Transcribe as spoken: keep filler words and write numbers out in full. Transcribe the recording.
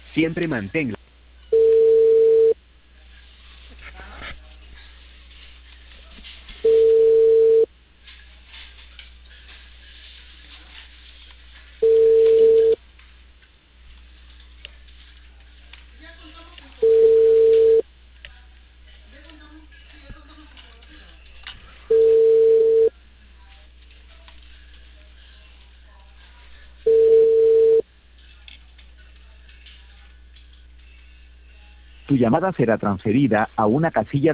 Siempre manténla. Tu llamada será transferida a una casilla